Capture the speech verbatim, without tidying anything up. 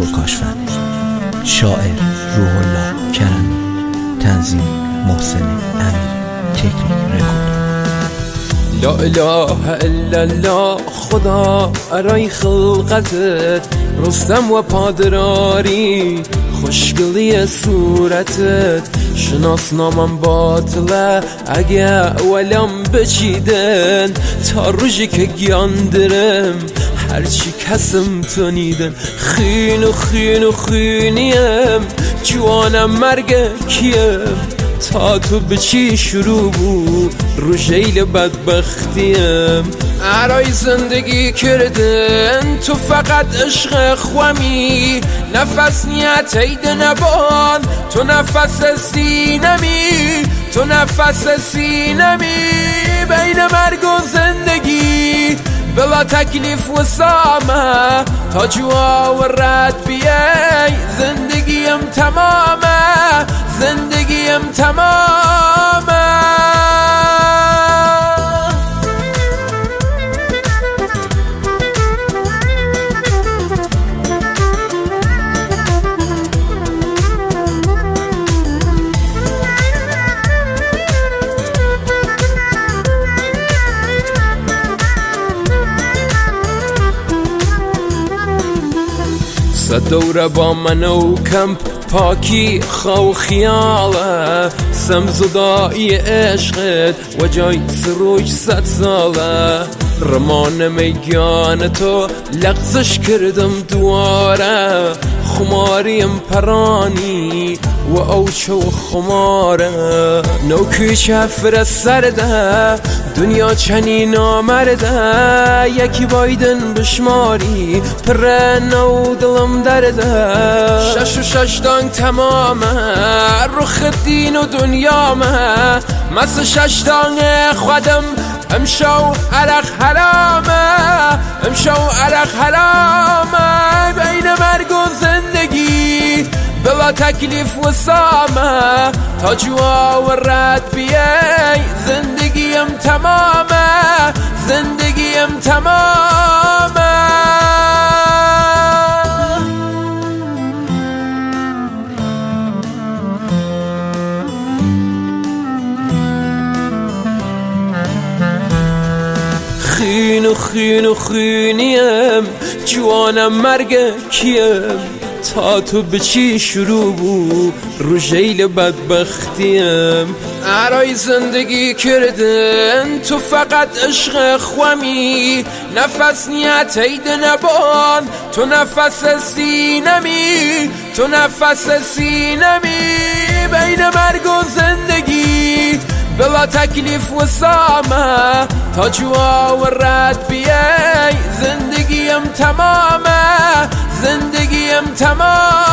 پرکاشفند. شاعر روح الله کرمی. تنظیم محسن امیری. تکنیک رکورد. لا اله الا الله خدا ارای خلقتت، رستم و پادراری خوشگلی صورتت. شناسنامم باطله اگه ولم بچیدن، تا روزی که گیاندرم هرچی کسم تنیدن. خین و خین و خینیم جوانم مرگ کیم، تا تو به چی شروع بود رو جیل بدبختیم. ارای زندگی کردن تو فقط عشق خوامی، نفس نیت عید نبان تو نفس سینمی، تو نفس سینمی. بین مرگ و زندگی بلا تکلیف و سامه، تا جوا و رد بیای زندگیم تمامه، زندگیم تمامه. صد دوره با من و کمپ پاکی خو خیاله، سمزدایی عشقت و جای سروش صد ساله. رمان میگان تو لغزش کردم دواره، خماریم پرانی و اوچو خماره. نوکی چفر سرده دنیا چنین آمرده، یکی بایدن بشماری پر نو دلم درده. شش و شش دانگ تمامه رخ دین و دنیامه، مثل شش دانگ خودم امشو عرق حرامه، امشو عرق حرامه. بین مرگ و زندگی بلا تکلیف و سامه، تا جوا و رد بیای زندگیم تمامه، زندگیم تمامه. خین و خین و خینیم جوانم مرگ کیم، تا تو به چی شروع بود رو جیل بدبختیم. ارای زندگی کردن تو فقط عشق خوامی، نفس نیت عید نبان تو نفس سینمی، تو نفس سینمی. بین مرگ و زندگی بلا تکلیف و سامه، تا جوا و رد بیای زندگیم تمامه، زندگیم تمامه.